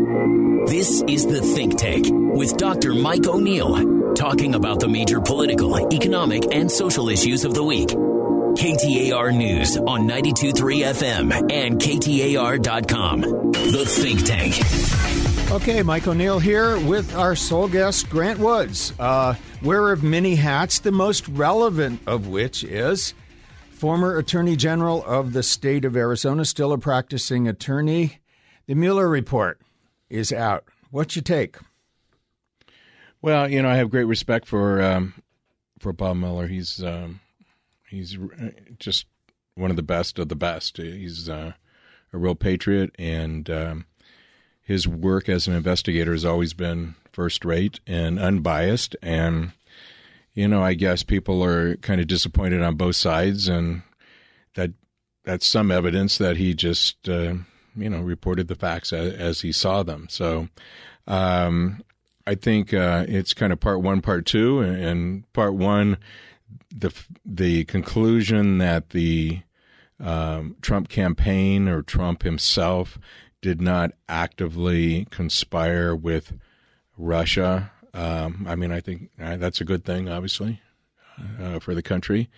This is The Think Tank with Dr. Mike O'Neill, talking about the major political, economic, and social issues of the week. KTAR News on 92.3 FM and KTAR.com. The Think Tank. Okay, Mike O'Neill here with our sole guest, Grant Woods. Wearer of many hats, the most relevant of which is former Attorney General of the state of Arizona, still a practicing attorney. The Mueller report is out. What's your take? Well, I have great respect for Bob Mueller. He's just one of the best of the best. He's a real patriot, and his work as an investigator has always been first rate and unbiased. And I guess people are kind of disappointed on both sides, and that's some evidence that he just reported the facts as he saw them. So I think it's kind of part one, part two, and part one, the conclusion that the Trump campaign or Trump himself did not actively conspire with Russia. I think that's a good thing, obviously, for the country.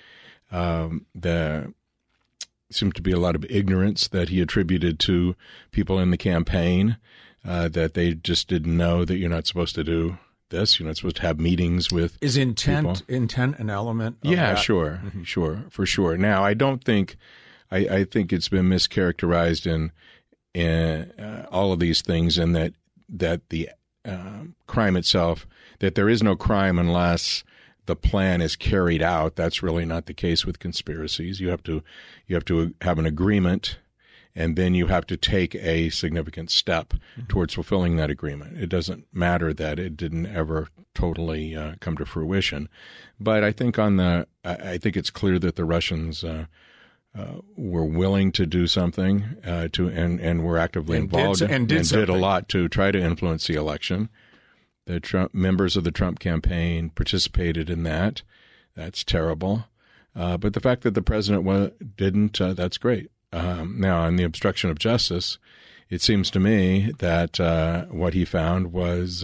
There seemed to be a lot of ignorance that he attributed to people in the campaign, that they just didn't know that you're not supposed to do this. You're not supposed to have meetings with Is intent an element of Yeah, that? sure, for sure. Now, I don't think – I think it's been mischaracterized in all of these things, and that the crime itself, that there is no crime unless the plan is carried out. That's really not the case with conspiracies. You have to have an agreement, and then you have to take a significant step towards fulfilling that agreement. It doesn't matter that it didn't ever totally come to fruition. But I think I think it's clear that the Russians were willing to do something and were actively involved and did a lot to try to influence the election. The members of the Trump campaign participated in that. That's terrible. But the fact that the president didn't, that's great. Now, on the obstruction of justice, it seems to me that what he found was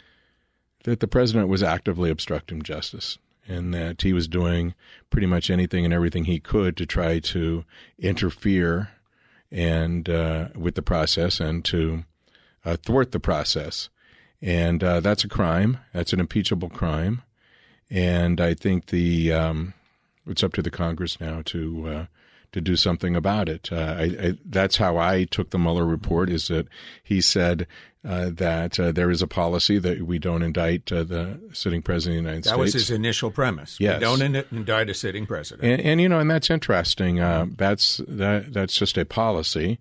that the president was actively obstructing justice, and that he was doing pretty much anything and everything he could to try to interfere and with the process and to thwart the process. And that's a crime. That's an impeachable crime. And I think it's up to the Congress now to do something about it. That's how I took the Mueller report, is that he said that there is a policy that we don't indict the sitting president of the United States. That was his initial premise. Yes. We don't indict a sitting president. And that's interesting. That's just a policy.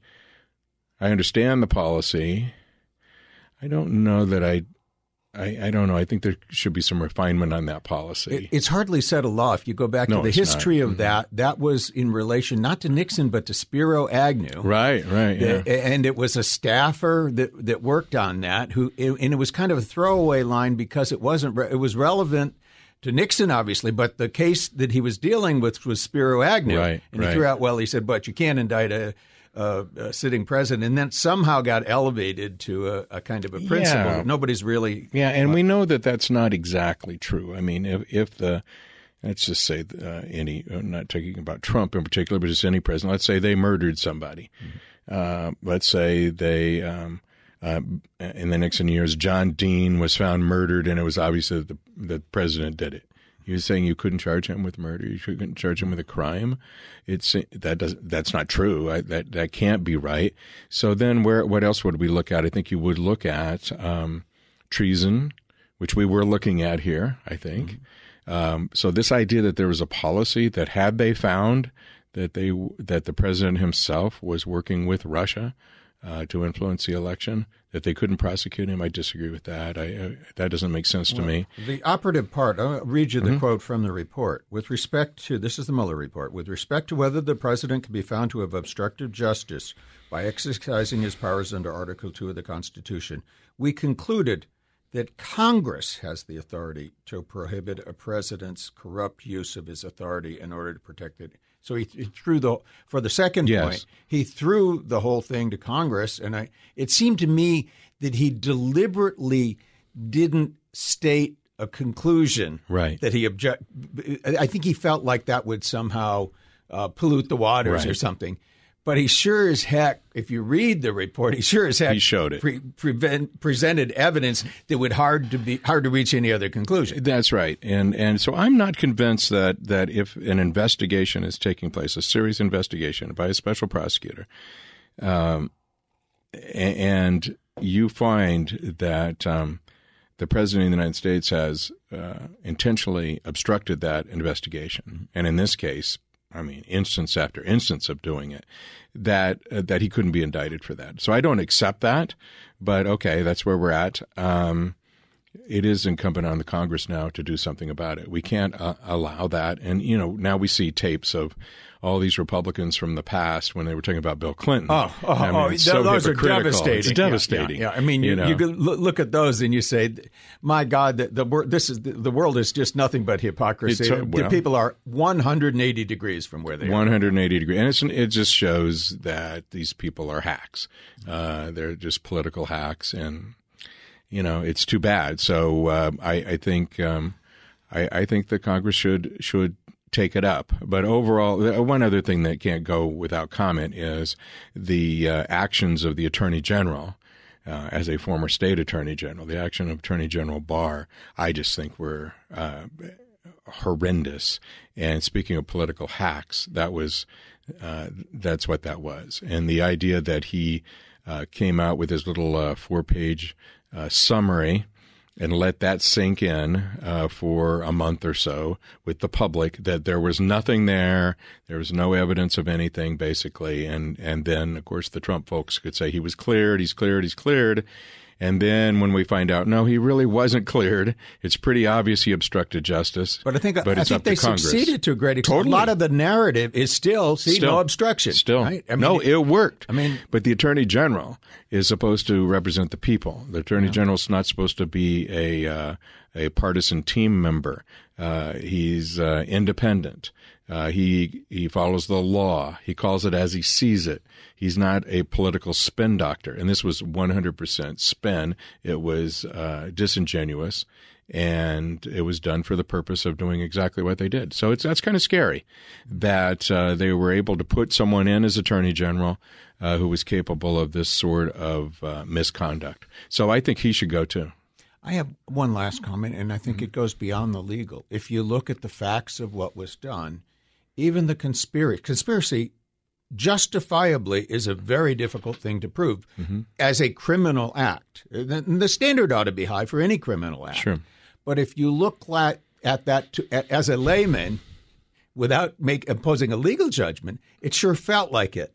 I understand the policy. I don't know that I don't know. I think there should be some refinement on that policy. It's hardly settled law. If you go back to the history of that was in relation not to Nixon but to Spiro Agnew. Right, yeah. And it was a staffer that worked on that, and it was kind of a throwaway line because it was relevant to Nixon, obviously, but the case that he was dealing with was Spiro Agnew. Right, and he threw out, he said, but you can't indict a sitting president, and then somehow got elevated to a kind of a principle that nobody's really. Yeah, and we know that that's not exactly true. I mean, if let's just say I'm not talking about Trump in particular, but just any president. Let's say they murdered somebody. Let's say they in the Nixon years, John Dean was found murdered, and it was obvious that the president did it. You're saying you couldn't charge him with murder? You couldn't charge him with a crime? That's not true. That can't be right. So then what else would we look at? I think you would look at treason, which we were looking at here, I think. So this idea that there was a policy that had they found that the president himself was working with Russia to influence the election, that they couldn't prosecute him, I disagree with that. That doesn't make sense to me. The operative part, I'll read you the quote from the report. With respect to, this is the Mueller report, with respect to whether the president can be found to have obstructed justice by exercising his powers under Article 2 of the Constitution, we concluded that Congress has the authority to prohibit a president's corrupt use of his authority in order to protect it. So he threw for the second point, he threw the whole thing to Congress. And it seemed to me that he deliberately didn't state a conclusion that he I think he felt like that would somehow pollute the waters or something. But he sure as heck, if you read the report, he sure as heck he showed it. Presented evidence that would hard to reach any other conclusion. That's right. And so I'm not convinced that if an investigation is taking place, a serious investigation by a special prosecutor, and you find that the President of the United States has intentionally obstructed that investigation, and in this case, I mean, instance after instance of doing it, that he couldn't be indicted for that. So I don't accept that, but okay, that's where we're at. It is incumbent on the Congress now to do something about it. We can't allow that. And, now we see tapes of all these Republicans from the past when they were talking about Bill Clinton. Those are devastating. It's devastating. Yeah. I mean, you look at those and you say, my God, the world is just nothing but hypocrisy. The people are 180 degrees from where they are. 180 degrees. And it just shows that these people are hacks. They're just political hacks, and it's too bad. So I think the Congress should take it up. But overall, one other thing that can't go without comment is the actions of the Attorney General. As a former state Attorney General, the action of Attorney General Barr, I just think were horrendous. And speaking of political hacks, that's what that was. And the idea that he came out with his little 4-page summary and let that sink in for a month or so with the public, that there was nothing there. There was no evidence of anything, basically. And then, of course, the Trump folks could say he was cleared, he's cleared, he's cleared. And then when we find out, no, he really wasn't cleared, it's pretty obvious he obstructed justice. But I think they Congress. Succeeded to a great extent. Totally. A lot of the narrative is still no obstruction. Still. Right? It worked. But the Attorney General is supposed to represent the people. The Attorney General is not supposed to be a partisan team member. He's independent. He follows the law. He calls it as he sees it. He's not a political spin doctor. And this was 100% spin. It was disingenuous, and it was done for the purpose of doing exactly what they did. So that's kind of scary that they were able to put someone in as Attorney General who was capable of this sort of misconduct. So I think he should go too. I have one last comment, and I think it goes beyond the legal. If you look at the facts of what was done, even the conspiracy justifiably is a very difficult thing to prove as a criminal act. The standard ought to be high for any criminal act. Sure. But if you look at that as a layman without imposing a legal judgment, it sure felt like it.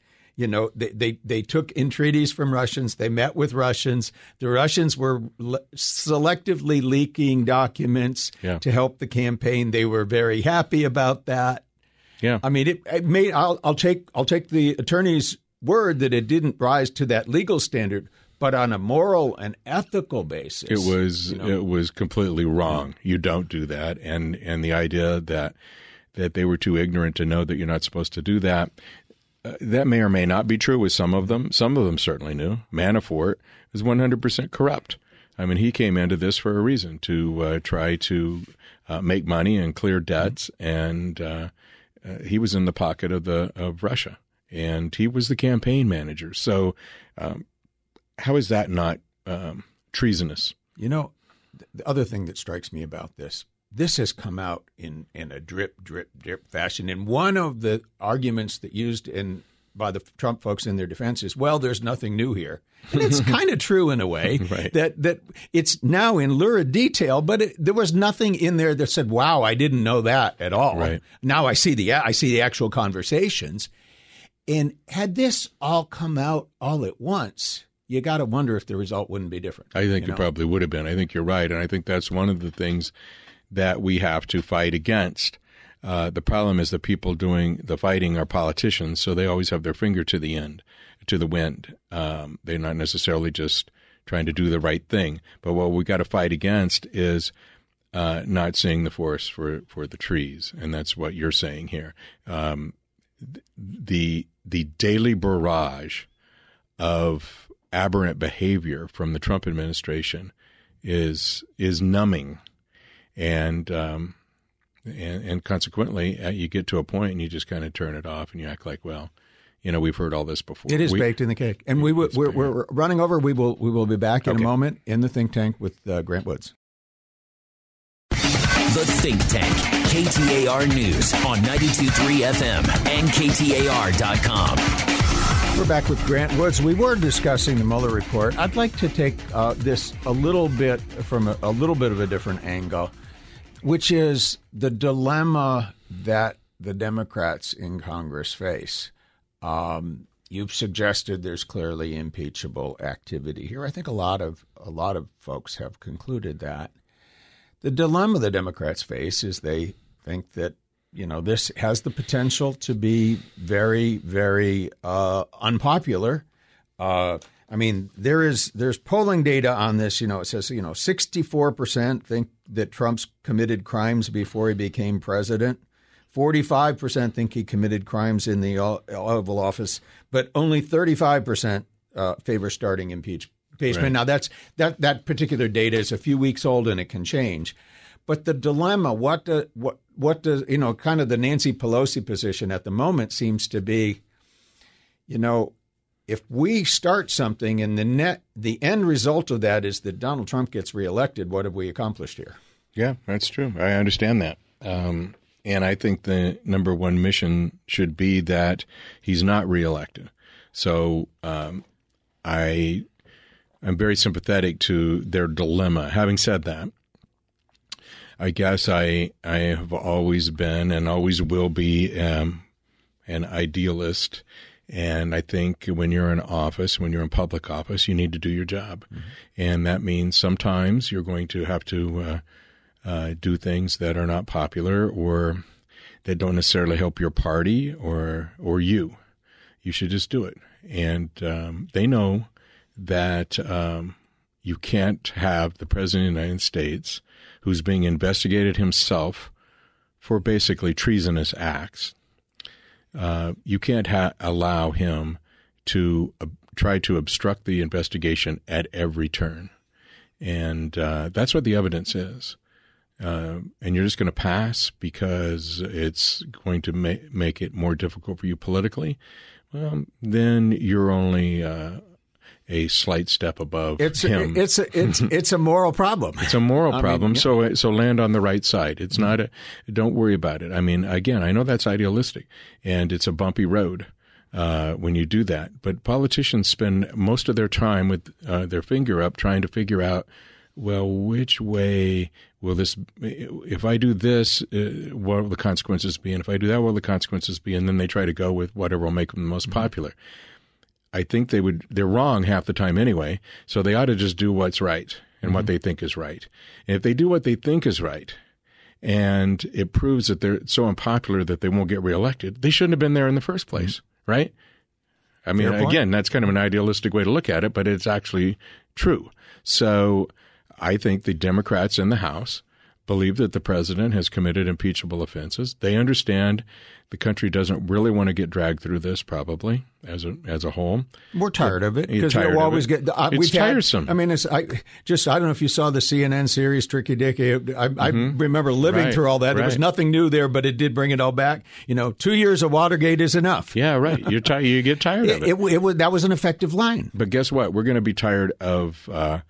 They took entreaties from Russians. They met with Russians. The Russians were selectively leaking documents to help the campaign. They were very happy about that. Yeah, I mean, I'll take the attorney's word that it didn't rise to that legal standard, but on a moral and ethical basis, it was completely wrong. You don't do that, and the idea that they were too ignorant to know that you're not supposed to do that. That may or may not be true with some of them. Some of them certainly knew. Manafort is 100% corrupt. I mean, he came into this for a reason, to try to make money and clear debts, and he was in the pocket of Russia, and he was the campaign manager. So how is that not treasonous? The other thing that strikes me about this has come out in a drip, drip, drip fashion. And one of the arguments that used by the Trump folks in their defense is, well, there's nothing new here. And it's kind of true in a way, right. that it's now in lurid detail, but there was nothing in there that said, wow, I didn't know that at all. Right. Now I see the actual conversations. And had this all come out all at once, you got to wonder if the result wouldn't be different. I think it probably would have been. I think you're right. And I think that's one of the things that we have to fight against. The problem is the people doing the fighting are politicians, so they always have their finger to the wind. They're not necessarily just trying to do the right thing. But what we got to fight against is not seeing the forest for the trees, and that's what you're saying here. The daily barrage of aberrant behavior from the Trump administration is numbing, and consequently, you get to a point and you just kind of turn it off and you act like, well, we've heard all this before. It is baked in the cake, and we're running over. We will be back in a moment in the think tank with Grant Woods. The Think Tank, KTAR News on 92.3 FM and KTAR.com. We're back with Grant Woods. We were discussing the Mueller report. I'd like to take this a little bit from a little bit of a different angle, which is the dilemma that the Democrats in Congress face. You've suggested there's clearly impeachable activity here. I think a lot of folks have concluded that. The dilemma the Democrats face is they think that, this has the potential to be very, very unpopular. There's polling data on this. It says, 64% think that Trump's committed crimes before he became president. 45% think he committed crimes in the Oval Office, but only 35% favor starting impeachment. Right. Now, that particular data is a few weeks old and it can change. But the dilemma, what does kind of the Nancy Pelosi position at the moment seems to be, if we start something and the end result of that is that Donald Trump gets reelected, what have we accomplished here? Yeah, that's true. I understand that. And I think the number one mission should be that he's not reelected. So I'm very sympathetic to their dilemma. Having said that, I guess I have always been and always will be an idealist. And I think when you're in office, when you're in public office, you need to do your job. Mm-hmm. And that means sometimes you're going to have to do things that are not popular or that don't necessarily help your party or you. You should just do it. And they know that you can't have the President of the United States, who's being investigated himself for basically treasonous acts, you can't allow him to try to obstruct the investigation at every turn. And that's what the evidence is. And you're just going to pass because it's going to make it more difficult for you politically, well, then you're only a slight step above him. It's a moral problem. It's a moral problem. So land on the right side. It's not don't worry about it. I mean, again, I know that's idealistic and it's a bumpy road when you do that. But politicians spend most of their time with their finger up trying to figure out, well, which way will this, if I do this, what will the consequences be? And if I do that, what will the consequences be? And then they try to go with whatever will make them the most popular. I think they're wrong half the time anyway, so they ought to just do what's right and what they think is right. And if they do what they think is right and it proves that they're so unpopular that they won't get reelected, they shouldn't have been there in the first place, right? I mean, again, that's kind of an idealistic way to look at it, but it's actually true. So I think the Democrats in the House believe that the president has committed impeachable offenses. They understand the country doesn't really want to get dragged through this, probably as a whole. We're tired of it because we'll always get. It's tiresome. I don't know if you saw the CNN series Tricky Dicky. I remember living through all that. There was nothing new there, but it did bring it all back. 2 years of Watergate is enough. Yeah, right. You get tired of it. That was an effective line. But guess what? We're going to be tired of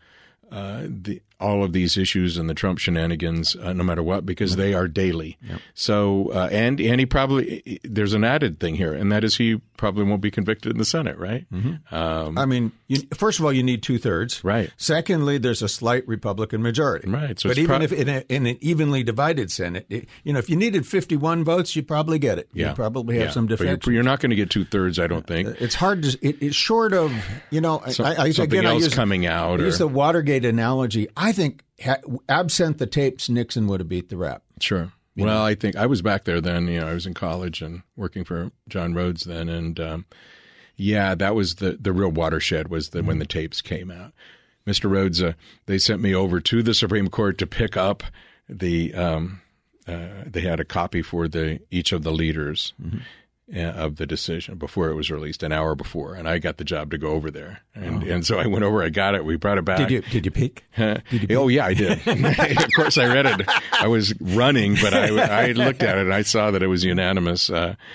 all of these issues and the Trump shenanigans, no matter what, because they are daily. Yep. So, and he probably, there's an added thing here, and that is he probably won't be convicted in the Senate, right? Mm-hmm. First of all, you need 2/3. Right. Secondly, there's a slight Republican majority. Right. So but even if in an evenly divided Senate, if you needed 51 votes, you'd probably get it. Yeah. You'd probably have some defection. But you're not going to get 2/3, I don't think. It's hard to, it's short of, something else coming out. I use the Watergate analogy. I think absent the tapes, Nixon would have beat the rap. Sure. Well, I think I was back there then. I was in college and working for John Rhodes then. And, that was the real watershed was when the tapes came out. Mr. Rhodes, they sent me over to the Supreme Court to pick up the they had a copy for each of the leaders. Mm-hmm. of the decision before it was released, an hour before, and I got the job to go over there, and so I went over. I got it. We brought it back. Did you peek? Oh yeah, I did. Of course, I read it. I was running, but I looked at it and I saw that it was unanimous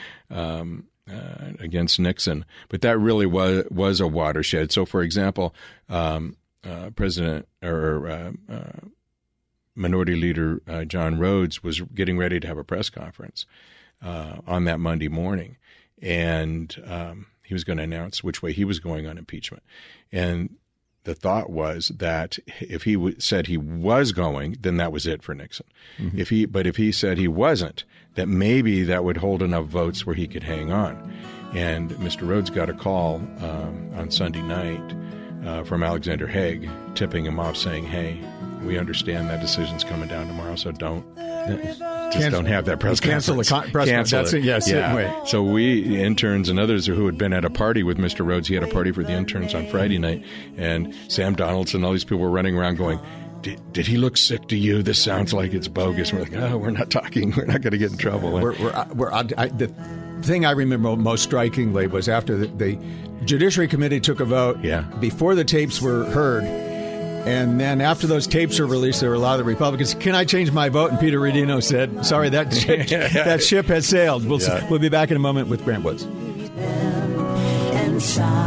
against Nixon. But that really was a watershed. So, for example, President or Minority Leader John Rhodes was getting ready to have a press conference on that Monday morning, and he was going to announce which way he was going on impeachment. And the thought was that if he said he was going, then that was it for Nixon. Mm-hmm. If he said he wasn't, that maybe that would hold enough votes where he could hang on. And Mr. Rhodes got a call on Sunday night from Alexander Haig, tipping him off, saying, "Hey, we understand that decision's coming down tomorrow, so don't have that press conference. Cancel it. Yes, yeah. So we, interns and others who had been at a party with Mr. Rhodes, he had a party for the interns on Friday night, and Sam Donaldson, all these people were running around going, did he look sick to you? This sounds like it's bogus. And we're like, we're not talking. We're not going to get in trouble. The thing I remember most strikingly was after the Judiciary Committee took a vote before the tapes were heard. And then after those tapes were released, there were a lot of the Republicans. Can I change my vote? And Peter Rodino said, "Sorry, that ship has sailed." We'll be back in a moment with Grant Woods. And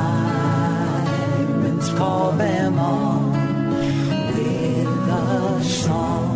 Simons call them on with a song.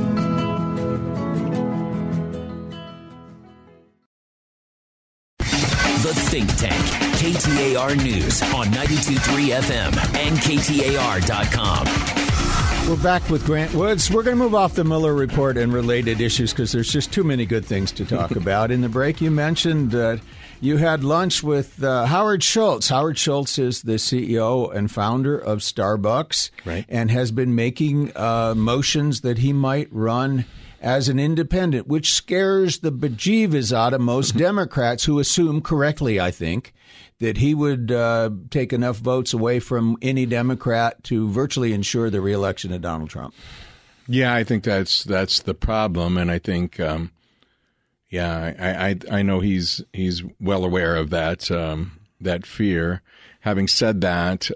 The Think Tank, KTAR News on 92.3 FM and KTAR.com. We're back with Grant Woods. We're going to move off the Mueller report and related issues because there's just too many good things to talk about. In the break, you mentioned that you had lunch with Howard Schultz. Howard Schultz is the CEO and founder of Starbucks, right, and has been making motions that he might run as an independent, which scares the bejeeves out of most Democrats who assume correctly, I think, that he would take enough votes away from any Democrat to virtually ensure the reelection of Donald Trump. Yeah, I think that's the problem, and I think, I know he's well aware of that fear. Having said that,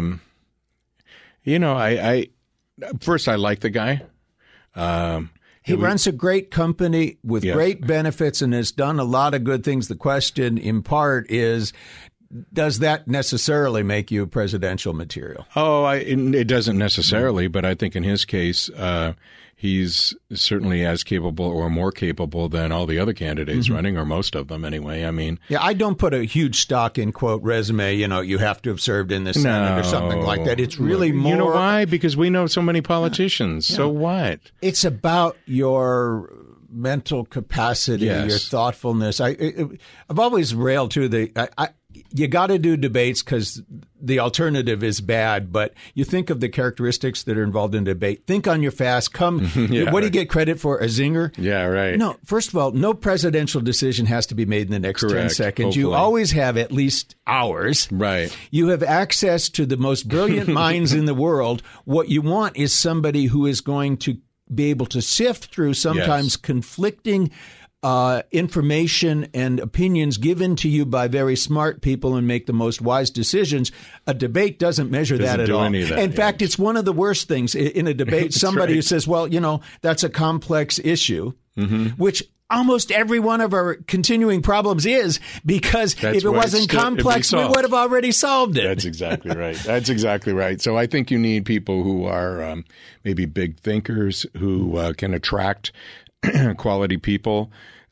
I first I like the guy. He runs a great company with great benefits and has done a lot of good things. The question, in part, is, does that necessarily make you presidential material? It doesn't necessarily, but I think in his case, he's certainly as capable or more capable than all the other candidates running, or most of them anyway. I mean, I don't put a huge stock in, quote, resume, you have to have served in the Senate or something like that. It's really more. You know why? Because we know so many politicians. So what? It's about your mental capacity, your thoughtfulness. I've always railed to you got to do debates because the alternative is bad, but you think of the characteristics that are involved in debate. Think on your fast. What do you get credit for? A zinger? Yeah, right. No, first of all, no presidential decision has to be made in the next 10 seconds. Hopefully. You always have at least hours. Right. You have access to the most brilliant minds in the world. What you want is somebody who is going to be able to sift through sometimes conflicting information and opinions given to you by very smart people and make the most wise decisions. A debate doesn't measure that at all. In fact, it's one of the worst things in a debate. Somebody who says, well, that's a complex issue, which almost every one of our continuing problems is, because if it wasn't complex, we would have already solved it. That's exactly right. So I think you need people who are maybe big thinkers, who can attract quality people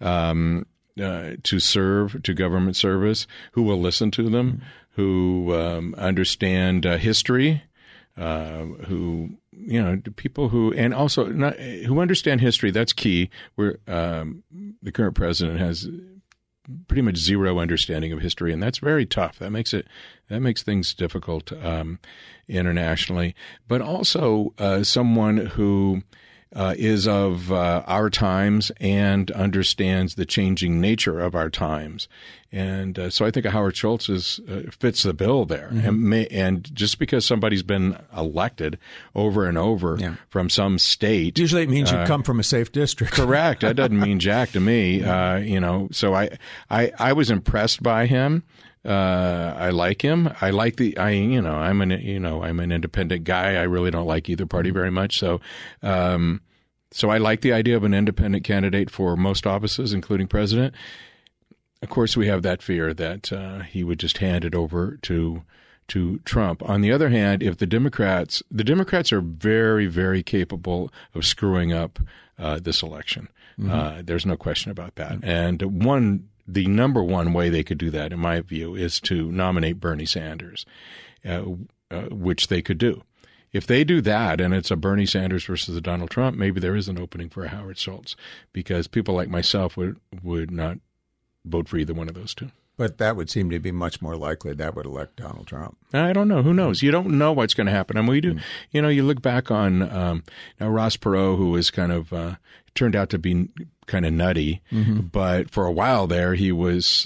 to serve, to government service, who will listen to them, who understand history, people who, and also who understand history. That's key. Where the current president has pretty much zero understanding of history, and that's very tough. That makes things difficult internationally. But also someone who is of our times and understands the changing nature of our times. And so I think Howard Schultz fits the bill there. And just because somebody's been elected over and over from some state. Usually it means you come from a safe district. Correct. That doesn't mean jack to me. So I was impressed by him. I like him. I like I'm an independent guy. I really don't like either party very much. So I like the idea of an independent candidate for most offices, including president. Of course, we have that fear that he would just hand it over to Trump. On the other hand, if the Democrats are very, very capable of screwing up this election. There's no question about that. And the number one way they could do that, in my view, is to nominate Bernie Sanders, which they could do. If they do that and it's a Bernie Sanders versus a Donald Trump, maybe there is an opening for a Howard Schultz, because people like myself would not vote for either one of those two. But that would seem to be much more likely that would elect Donald Trump. I don't know. Who knows? You don't know what's going to happen. I mean, we do. You look back on now Ross Perot, who was kind of turned out to be kind of nutty, but for a while there he was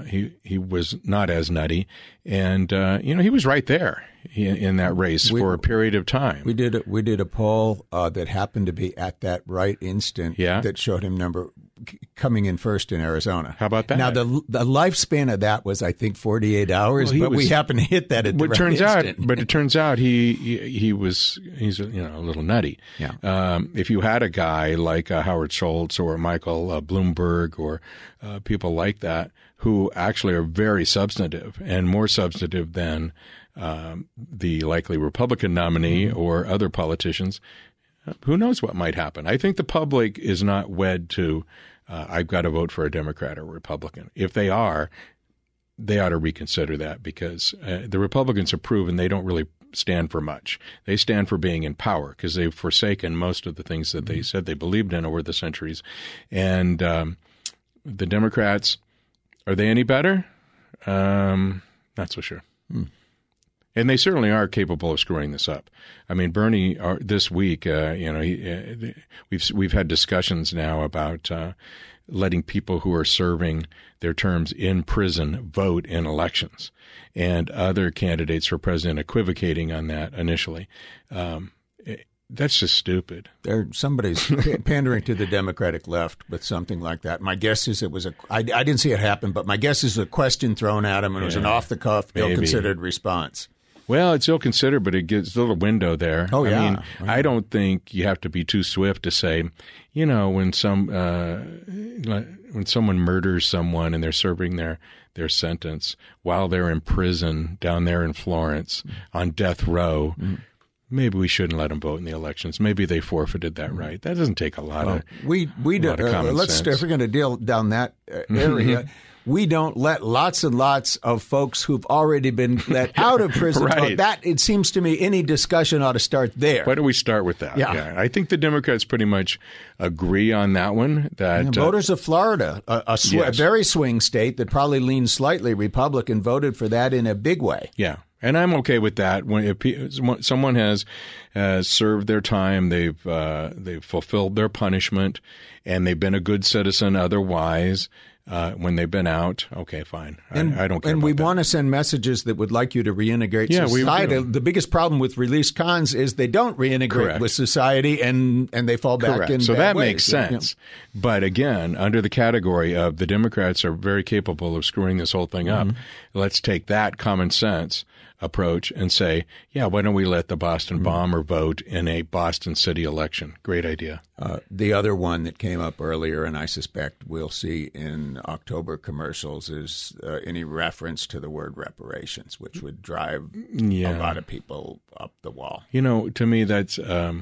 not as nutty, and he was right there in that race for a period of time. We did a poll that happened to be at that right instant that showed him coming in first in Arizona. How about that? Now the lifespan of that was, I think, 48 hours, but we happened to hit that at the right instant. But it turns out he's a little nutty. Yeah. If you had a guy like Howard Schultz or Michael Bloomberg or people like that who actually are very substantive and more substantive than the likely Republican nominee or other politicians, who knows what might happen? I think the public is not wed to I've got to vote for a Democrat or Republican. If they are, they ought to reconsider that, because the Republicans have proven they don't really stand for much. They stand for being in power because they've forsaken most of the things that they said they believed in over the centuries. And the Democrats, are they any better? Not so sure. And they certainly are capable of screwing this up. I mean, Bernie this week, we've had discussions now about letting people who are serving their terms in prison vote in elections, and other candidates for president equivocating on that initially. That's just stupid. Somebody's pandering to the Democratic left with something like that. My guess is I didn't see it happen, but my guess is a question thrown at him, and it was an off-the-cuff, ill-considered response. Well, it's ill-considered, but it gives a little window there. Oh, yeah. I mean, I don't think you have to be too swift to say, when someone murders someone and they're serving their sentence while they're in prison down there in Florence on death row, maybe we shouldn't let them vote in the elections. Maybe they forfeited that right. That doesn't take a lot of common sense. If we're going to deal down that area, we don't let lots and lots of folks who've already been let out of prison. Right. That, it seems to me, any discussion ought to start there. Why don't we start with that? Yeah. I think the Democrats pretty much agree on that one. That voters of Florida, a very swing state that probably leans slightly Republican, voted for that in a big way. Yeah. And I'm okay with that. If someone has served their time, they've fulfilled their punishment, and they've been a good citizen otherwise, when they've been out, okay, fine. I don't care about that. And we want to send messages that would like you to reintegrate society. The biggest problem with release cons is they don't reintegrate with society, and they fall back in so bad that ways. Makes sense. Yeah. But again, under the category of the Democrats are very capable of screwing this whole thing up, let's take that common sense approach and say, why don't we let the Boston bomber vote in a Boston city election? Great idea. The other one that came up earlier, and I suspect we'll see in October commercials, is any reference to the word reparations, which would drive a lot of people up the wall. To me, that's,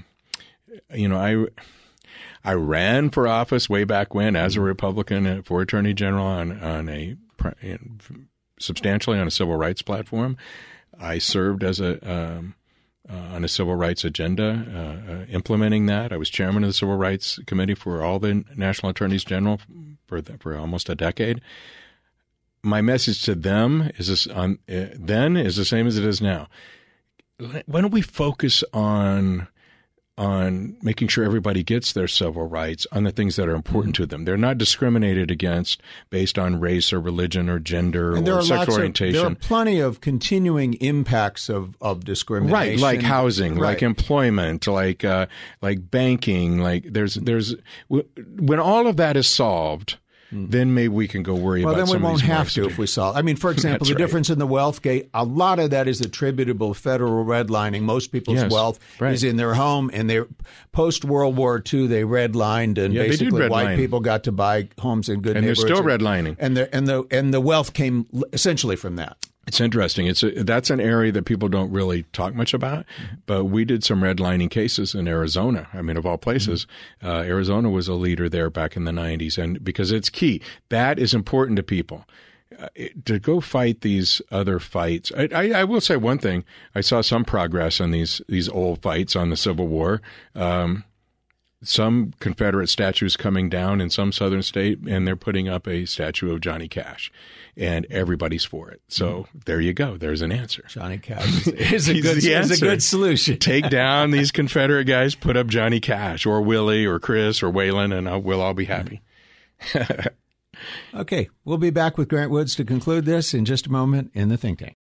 I ran for office way back when as a Republican for Attorney General on substantially on a civil rights platform. I served as on a civil rights agenda, implementing that. I was chairman of the Civil Rights Committee for all the national attorneys general for almost a decade. My message to them is then is the same as it is now. Why don't we focus on on making sure everybody gets their civil rights on the things that are important to them. They're not discriminated against based on race or religion or gender or sexual orientation. There are plenty of continuing impacts of discrimination. Right, like housing, right. like employment, like banking. Like when all of that is solved, then maybe we can go worry about some of these. Well, then we won't have to if we solve. I mean, for example, the difference in the wealth gate, a lot of that is attributable to federal redlining. Most people's wealth is in their home, and they post-World War II, they redlined, and basically white people got to buy homes in good neighborhoods. And they're still redlining. And the wealth came essentially from that. It's interesting. That's an area that people don't really talk much about, but we did some redlining cases in Arizona. I mean, of all places, Arizona was a leader there back in the 90s, and because it's key. That is important to people. To go fight these other fights. I will say one thing. I saw some progress on these old fights on the Civil War. Some Confederate statues coming down in some southern state, and they're putting up a statue of Johnny Cash, and everybody's for it. So there you go. There's an answer. Johnny Cash is a good solution. Take down these Confederate guys, put up Johnny Cash or Willie or Chris or Waylon, and we'll all be happy. Okay, we'll be back with Grant Woods to conclude this in just a moment in the Think Tank.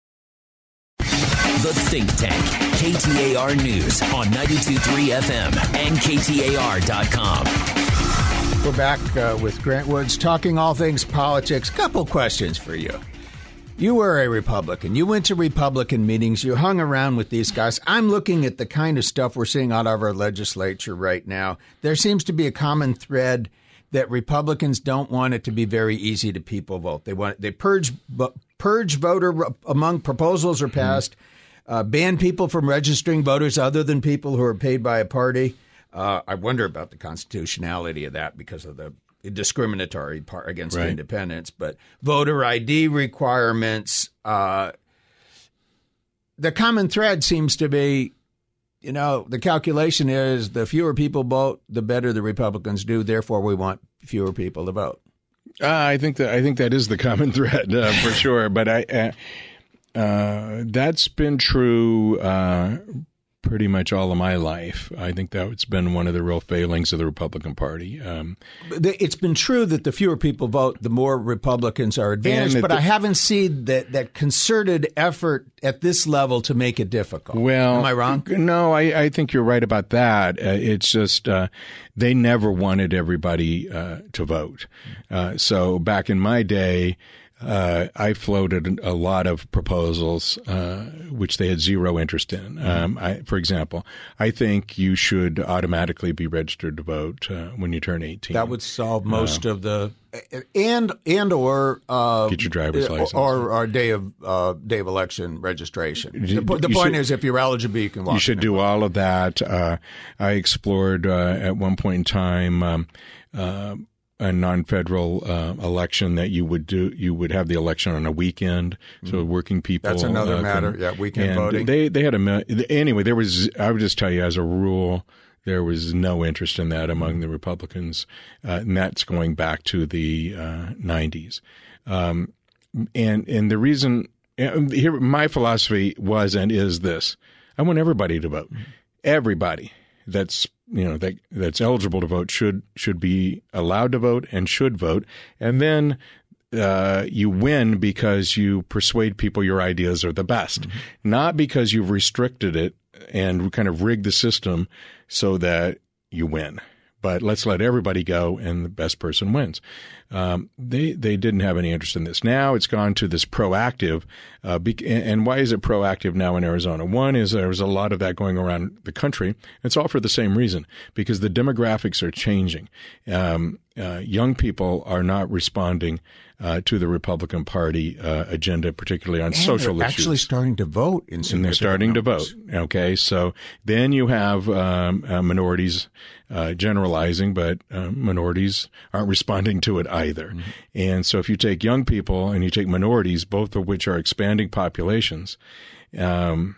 The Think Tank, KTAR News on 92.3 FM and KTAR.com. We're back with Grant Woods talking all things politics. Couple questions for you. You were a Republican. You went to Republican meetings. You hung around with these guys. I'm looking at the kind of stuff we're seeing out of our legislature right now. There seems to be a common thread that Republicans don't want it to be very easy to people vote. They purge voter among proposals are passed. Ban people from registering voters other than people who are paid by a party. I wonder about the constitutionality of that because of the discriminatory part against independents. But voter ID requirements, the common thread seems to be, the calculation is the fewer people vote, the better the Republicans do. Therefore, we want fewer people to vote. I think that is the common thread for sure. But that's been true pretty much all of my life. I think that's been one of the real failings of the Republican Party. It's been true that the fewer people vote, the more Republicans are advantaged, but I haven't seen that concerted effort at this level to make it difficult. Well, am I wrong? No, I think you're right about that. It's just they never wanted everybody to vote. So back in my day, I floated a lot of proposals which they had zero interest in. For example, I think you should automatically be registered to vote when you turn 18. That would solve most of the and or get your driver's license or day of election registration. The point is, if you're eligible, you can walk. You should do all of that. I explored at one point in time. A non-federal election that you would do. You would have the election on a weekend, so working people. That's another matter. Weekend voting. They had anyway. There was. I would just tell you as a rule, there was no interest in that among the Republicans, and that's going back to the 90s. And the reason here, my philosophy was and is this: I want everybody to vote. Everybody that's eligible to vote should be allowed to vote and should vote. And then you win because you persuade people your ideas are the best, not because you've restricted it and kind of rigged the system so that you win. But let's let everybody go, and the best person wins. They didn't have any interest in this. Now it's gone to this proactive. And why is it proactive now in Arizona? One is there's a lot of that going around the country. It's all for the same reason, because the demographics are changing. Young people are not responding to the Republican Party agenda, particularly on social issues. Actually starting to vote in some. And they're starting to vote. Okay, so then you have minorities generalizing, but minorities aren't responding to it either. And so if you take young people and you take minorities, both of which are expanding populations, and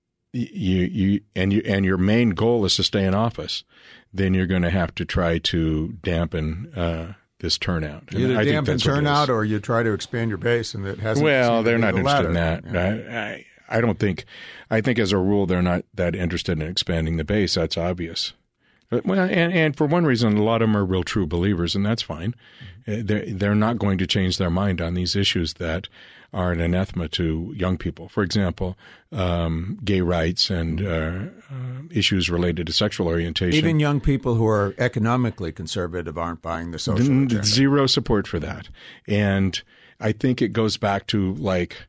your main goal is to stay in office, then you're going to have to try to dampen this turnout. Either dampen turnout or you try to expand your base, and it hasn't. Well, they're not interested in that. I think as a rule, they're not that interested in expanding the base. That's obvious. Well, and for one reason, a lot of them are real true believers, and that's fine. They're not going to change their mind on these issues that are an anathema to young people. For example, gay rights and issues related to sexual orientation. Even young people who are economically conservative aren't buying the social agenda. Zero support for that. And I think it goes back to like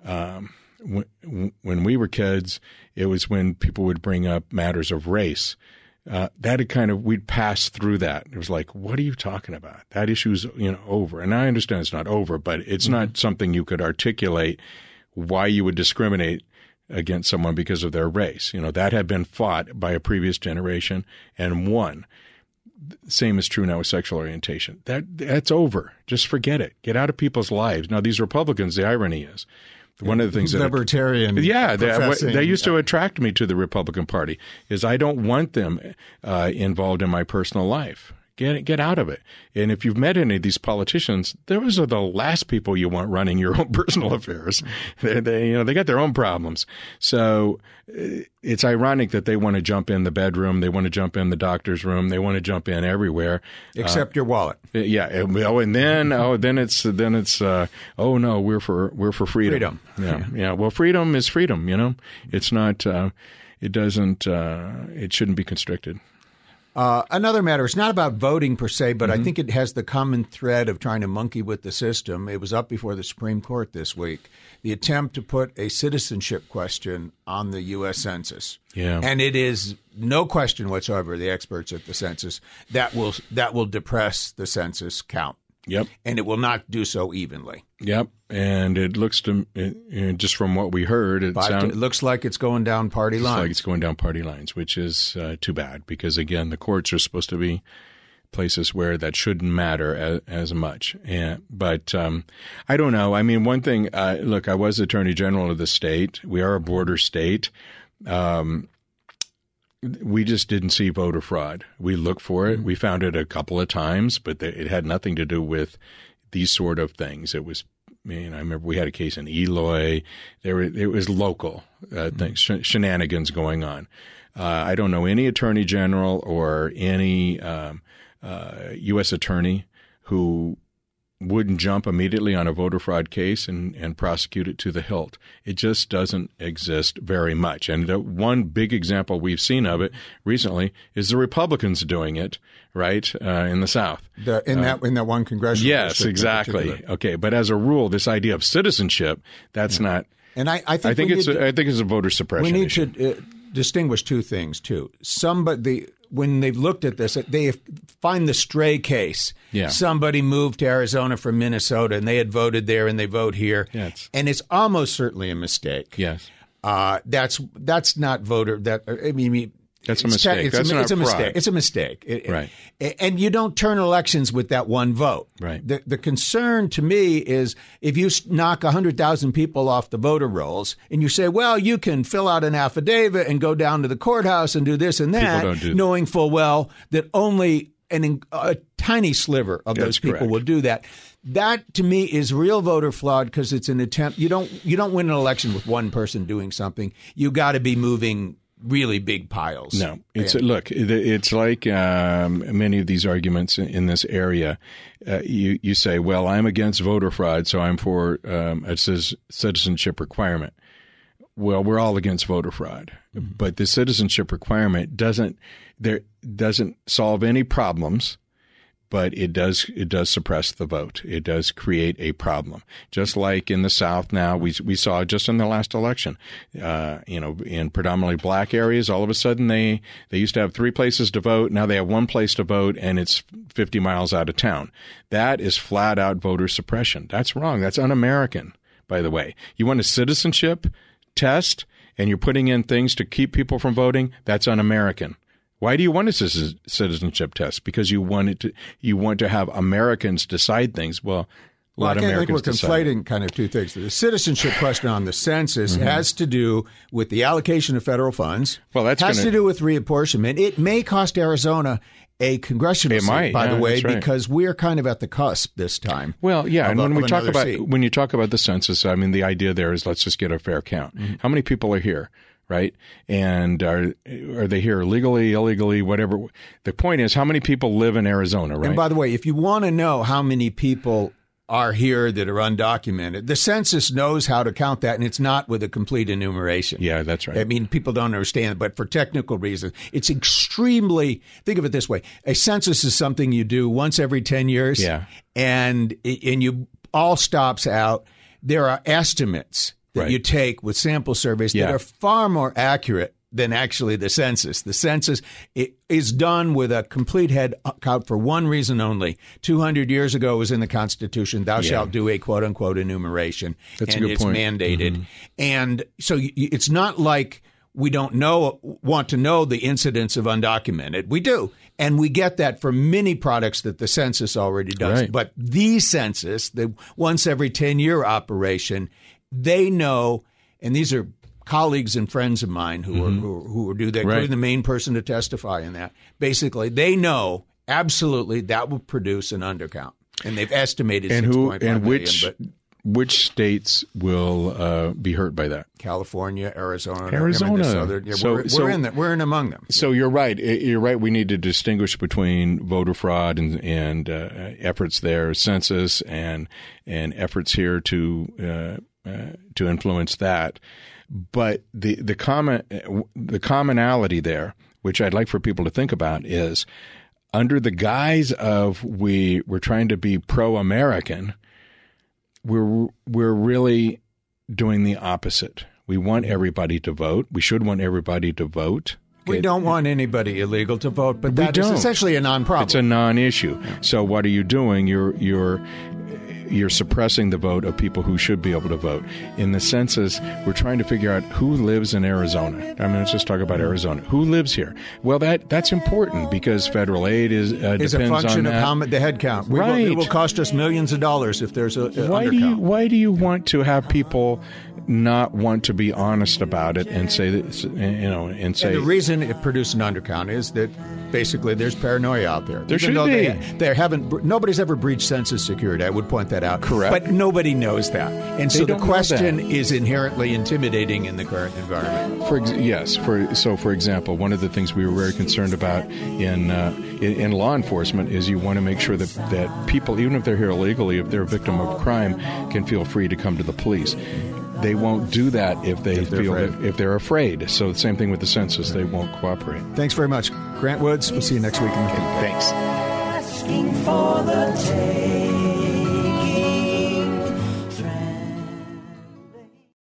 when we were kids, it was when people would bring up matters of race. That had kind of, we'd pass through that. It was like, what are you talking about? That issue's, over. And I understand it's not over, but it's not something you could articulate why you would discriminate against someone because of their race. That had been fought by a previous generation and won. Same is true now with sexual orientation. That's over. Just forget it. Get out of people's lives. Now, these Republicans, the irony is, one of the things libertarian, they used to attract me to the Republican Party is I don't want them involved in my personal life. Get out of it. And if you've met any of these politicians, those are the last people you want running your own personal affairs. They got their own problems. So it's ironic that they want to jump in the bedroom, they want to jump in the doctor's room, they want to jump in everywhere, except your wallet. Yeah. Well, and then it's oh no, we're for freedom. Yeah. Well, freedom is freedom. It's not. It doesn't. It shouldn't be constricted. Another matter, it's not about voting per se, but I think it has the common thread of trying to monkey with the system. It was up before the Supreme Court this week, the attempt to put a citizenship question on the U.S. Census. Yeah. And it is no question whatsoever, the experts at the census, that will depress the census count. Yep. And it will not do so evenly. Yep. And it looks to, just from what we heard, it looks like it's going down party lines. Like it's going down party lines, which is too bad because, again, the courts are supposed to be places where that shouldn't matter as much. But I don't know. I mean, one thing, look, I was Attorney General of the state. We are a border state. We just didn't see voter fraud. We looked for it. We found it a couple of times, but it had nothing to do with these sort of things. It was, I remember we had a case in Eloy. It was local things, shenanigans going on. I don't know any attorney general or any U.S. attorney who wouldn't jump immediately on a voter fraud case and prosecute it to the hilt. It just doesn't exist very much. And the one big example we've seen of it recently is the Republicans doing it, right, in the South. In that one congressional district. Yes, exactly. Okay, but as a rule, this idea of citizenship, that's not. And I think it's a voter suppression issue. We need to distinguish two things too. When they've looked at this, they find the stray case. Yeah. Somebody moved to Arizona from Minnesota, and they had voted there, and they vote here. Yes. And it's almost certainly a mistake. Yes. That's not voter. That's a mistake. It's a mistake. It's a mistake. Right. And you don't turn elections with that one vote. Right. The concern to me is if you knock 100,000 people off the voter rolls and you say, well, you can fill out an affidavit and go down to the courthouse and do this and that, knowing full well that only a tiny sliver of those people will do that. That, to me, is real voter fraud because it's an attempt. You don't win an election with one person doing something. You got to be moving really big piles. No, it's like many of these arguments in this area. You say, well, I'm against voter fraud, so I'm for a citizenship requirement. Well, we're all against voter fraud, but the citizenship requirement doesn't solve any problems. But it does suppress the vote. It does create a problem. Just like in the South now, we saw just in the last election, in predominantly black areas, all of a sudden they used to have 3 places to vote. Now they have 1 place to vote, and it's 50 miles out of town. That is flat out voter suppression. That's wrong. That's un-American, by the way. You want a citizenship test, and you're putting in things to keep people from voting. That's un-American. Why do you want a citizenship test? Because you want to have Americans decide things. Well, A lot of Americans we're conflating kind of two things. The citizenship question on the census has to do with the allocation of federal funds. Well, that's has to do with reapportionment. It may cost Arizona a congressional seat, by the way, because we're kind of at the cusp this time. Well, yeah, and when you talk about the census, I mean, the idea there is let's just get a fair count. How many people are here? Right? And are they here legally, illegally, whatever? The point is, how many people live in Arizona, right? And by the way, if you want to know how many people are here that are undocumented, the census knows how to count that, and it's not with a complete enumeration. Yeah, that's right. I mean, people don't understand, but for technical reasons, it's extremely, think of it this way. A census is something you do once every 10 years. Yeah. And you all stops out. There are estimates that you take with sample surveys that are far more accurate than actually the census. The census is done with a complete head count for one reason only. 200 years ago it was in the Constitution, thou shalt do a quote-unquote enumeration. That's and a good it's point. mandated. And so it's not like we don't want to know the incidence of undocumented. We do. And we get that for many products that the census already does. Right. But the census, the once every 10-year operation, they know, and these are colleagues and friends of mine who do that, including the main person to testify in that. Basically, they know absolutely that will produce an undercount, and they've estimated 6.5 million. Which states will be hurt by that? We're in among them. So you're right. You're right. We need to distinguish between voter fraud and efforts there, census, and efforts here to influence that. But the commonality there, which I'd like for people to think about, is under the guise of we're trying to be pro-American, we're really doing the opposite. We want everybody to vote. We should want everybody to vote. We don't want anybody illegal to vote, but that is essentially a non-problem. It's a non-issue. So what are you doing? You're suppressing the vote of people who should be able to vote. In the census, we're trying to figure out who lives in Arizona. I mean, let's just talk about Arizona. Who lives here? Well, that's important because federal aid depends a function on of the head count. It will cost us millions of dollars if there's a undercount. Why do you want to have people not want to be honest about it and say that, and say the reason it produced an undercount is that basically there's paranoia out there. There should be. Nobody's ever breached census security. I would point that out. Correct. But nobody knows that. And so the question is inherently intimidating in the current environment. For example, one of the things we were very concerned about in law enforcement is you want to make sure that people, even if they're here illegally, if they're a victim of crime, can feel free to come to the police. They won't do that if they're afraid. So the same thing with the census. They won't cooperate. Thanks very much. Grant Woods, we'll see you next week in the Think Tank. Thanks. Asking for the